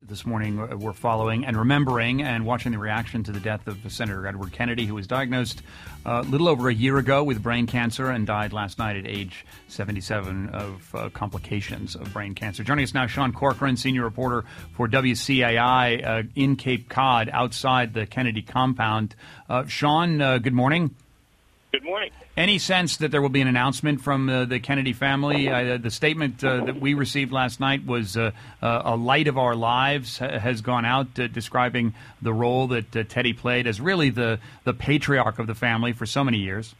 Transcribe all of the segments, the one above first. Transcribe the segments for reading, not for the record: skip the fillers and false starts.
This morning, we're following and remembering and watching the reaction to the death of Senator Edward Kennedy, who was diagnosed a little over a year ago with brain cancer and died last night at age 77 of complications of brain cancer. Joining us now, Sean Corcoran, senior reporter for WCAI in Cape Cod, outside the Kennedy compound. Sean, good morning. Good morning. Any sense that there will be an announcement from the Kennedy family? The statement that we received last night was a light of our lives has gone out describing the role that Teddy played as really the patriarch of the family for so many years.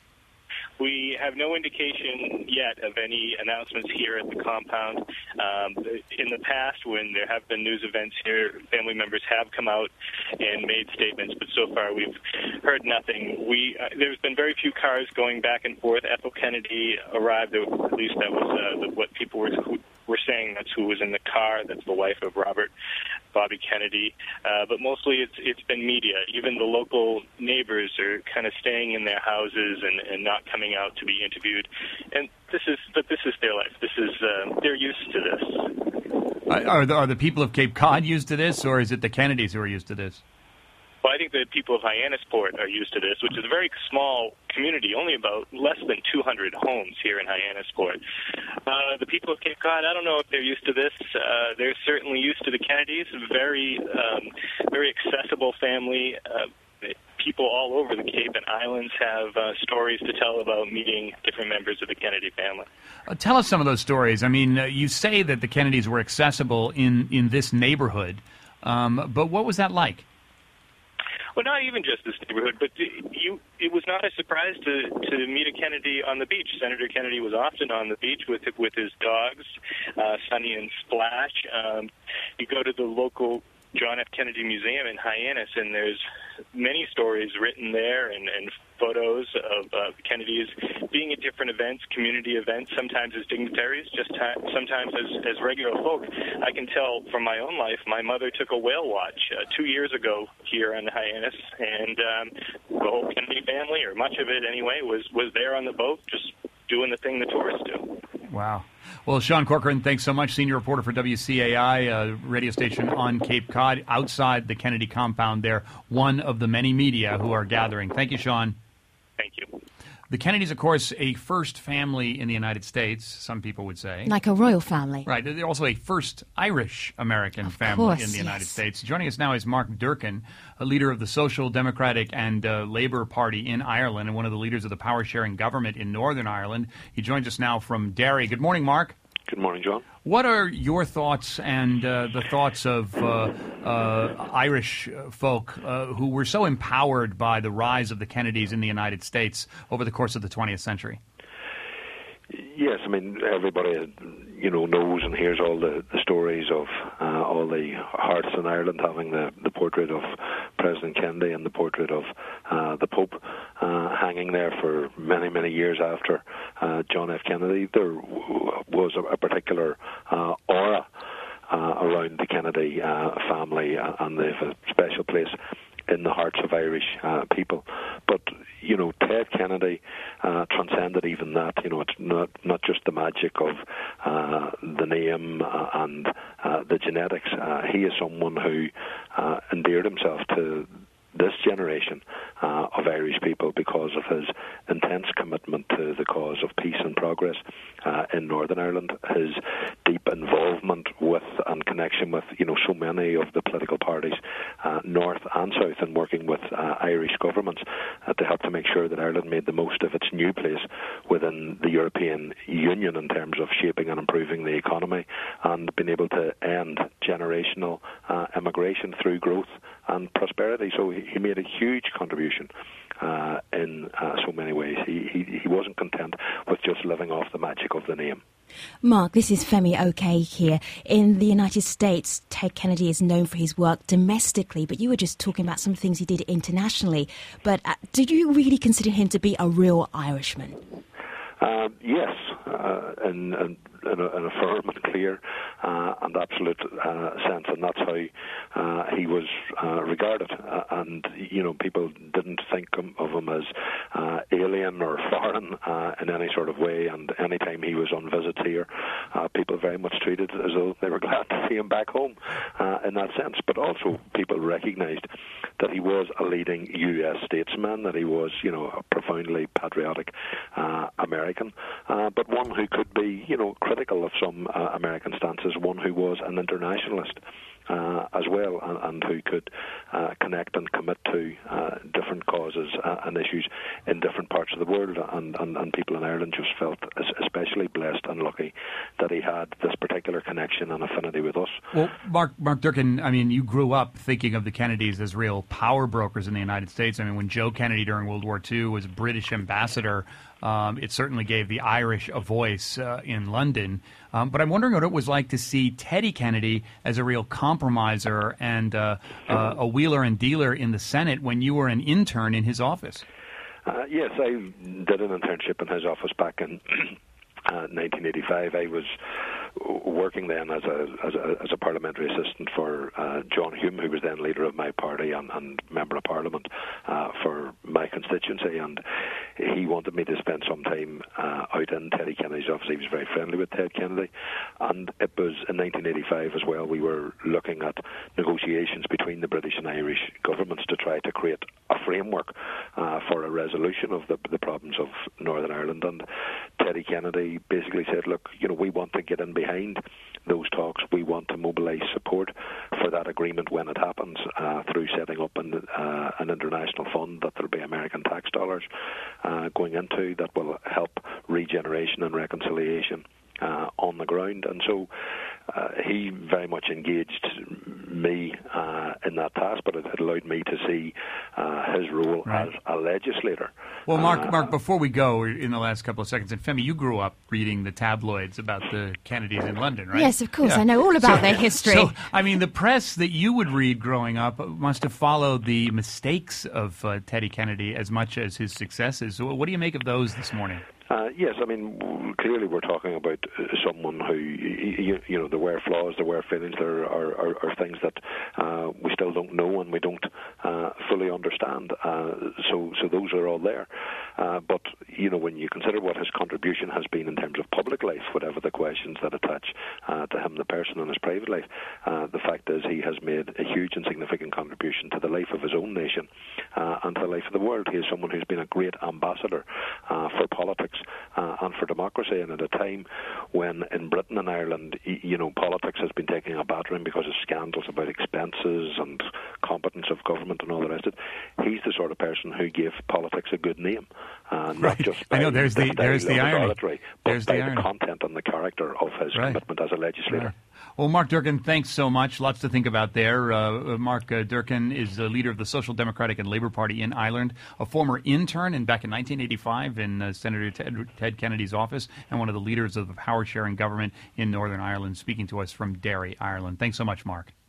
We have no indication yet of any announcements here at the compound. In the past, when there have been news events here, family members have come out and made statements, but so far we've heard nothing. There's been very few cars going back and forth. Ethel Kennedy arrived, at least that was what people were saying. That's who was in the car. That's the wife of Robert Bobby Kennedy. But mostly it's been media. Even the local neighbors are kind of staying in their houses and not coming out to be interviewed. And this is their life. They're used to this. Are the people of Cape Cod used to this, or is it the Kennedys who are used to this? Well, I think the people of Hyannisport are used to this, which is a very small community, only about less than 200 homes here in Hyannisport. The people of Cape Cod, I don't know if they're used to this. They're certainly used to the Kennedys, very accessible family. People all over the Cape and Islands have stories to tell about meeting different members of the Kennedy family. Tell us some of those stories. I mean, you say that the Kennedys were accessible in this neighborhood, but what was that like? Well, not even just this neighborhood, but it was not a surprise to meet a Kennedy on the beach. Senator Kennedy was often on the beach with his dogs, Sonny and Splash. You go to the local John F. Kennedy Museum in Hyannis, and there's many stories written there and photos of the Kennedys being at different events, community events, sometimes as dignitaries, sometimes as regular folk. I can tell from my own life, my mother took a whale watch 2 years ago here on Hyannis, and the whole Kennedy family, or much of it anyway, was there on the boat just doing the thing the tourists do. Wow. Well, Sean Corcoran, thanks so much. Senior reporter for WCAI, a radio station on Cape Cod, outside the Kennedy compound there, one of the many media who are gathering. Thank you, Sean. Thank you. The Kennedys, of course, a first family in the United States, some people would say. Like a royal family. Right. They're also a first Irish-American family in the United States. Joining us now is Mark Durkan, a leader of the Social Democratic and Labour Party in Ireland and one of the leaders of the power-sharing government in Northern Ireland. He joins us now from Derry. Good morning, Mark. Good morning, John. What are your thoughts and the thoughts of Irish folk who were so empowered by the rise of the Kennedys in the United States over the course of the 20th century? Yes, I mean, everybody, knows and hears all the stories of all the hearts in Ireland having the portrait of President Kennedy and the portrait of the Pope hanging there for many, many years after John F. Kennedy. There was a particular aura around the Kennedy family, and they have a special place in the hearts of Irish people. But, Ted Kennedy transcended even that. It's not just the magic of the name and the genetics. He is someone who endeared himself to this generation of Irish people because of his intense commitment to the cause of peace and progress in Northern Ireland, his deep involvement with and connection with, so many of the political parties, north and south, and working with Irish governments to help to make sure that Ireland made the most of its new place within the European Union in terms of shaping and improving the economy and being able to end generational immigration through growth and prosperity. So he made a huge contribution in so many ways. He wasn't content with just living off the magic of the name. Mark, this is Femi Oke here. In the United States, Ted Kennedy is known for his work domestically, but you were just talking about some things he did internationally. But did you really consider him to be a real Irishman? Yes, and in a firm and clear and absolute sense, and that's how he was regarded. And people didn't think of him as alien or foreign in any sort of way. And any time he was on visit here, people very much treated as though they were glad to see him back home in that sense. But also people recognised that he was a leading U.S. statesman, that he was, a profoundly patriotic American, but one who could be, critical of some American stances, one who was an internationalist as well, and who could connect and commit to different causes and issues in different parts of the world. And people in Ireland just felt especially blessed and lucky that he had this particular connection and affinity with us. Well, Mark Durkan, I mean, you grew up thinking of the Kennedys as real power brokers in the United States. I mean, when Joe Kennedy during World War II was British ambassador, it certainly gave the Irish a voice in London. But I'm wondering what it was like to see Teddy Kennedy as a real compromiser and a wheeler and dealer in the Senate when you were an intern in his office. Yes, I did an internship in his office back in 1985. I was working then as a parliamentary assistant for John Hume, who was then leader of my party and member of Parliament for my constituency, and he wanted me to spend some time out in Teddy Kennedy's office. He was very friendly with Ted Kennedy, and it was in 1985 as well. We were looking at negotiations between the British and Irish governments to try to create a framework for a resolution of the problems of Northern Ireland. And Teddy Kennedy basically said, look, we want to get in behind those talks. We want to mobilise support for that agreement when it happens through setting up an international fund that there will be American tax dollars going into that will help regeneration and reconciliation on the ground. And so he very much engaged me in that task, but it allowed me to see his role as a legislator. Well, Mark, before we go, in the last couple of seconds, and Femi, you grew up reading the tabloids about the Kennedys in London, right? Yes, of course. Yeah. I know all about their history. So, I mean, the press that you would read growing up must have followed the mistakes of Teddy Kennedy as much as his successes. So what do you make of those this morning? Yes, I mean, clearly we're talking about someone who, there were flaws, there were failings, there are things that we still don't know and we don't fully understand. So those are all there. But, when you consider what his contribution has been in terms of public life, whatever the questions that attach to him, the person in his private life, the fact is he has made a huge and significant contribution to the life of his own nation and to the life of the world. He is someone who's been a great ambassador for politics and for democracy, and at a time when in Britain and Ireland, politics has been taking a battering because of scandals about expenses and competence of government and all the rest of it. He's the sort of person who gave politics a good name, not just by there's the irony. But by the content and the character of his commitment as a legislator. Right. Well, Mark Durkan, thanks so much. Lots to think about there. Mark Durkan is the leader of the Social Democratic and Labour Party in Ireland, a former intern back in 1985 in Senator Ted Kennedy's office, and one of the leaders of the power-sharing government in Northern Ireland, speaking to us from Derry, Ireland. Thanks so much, Mark.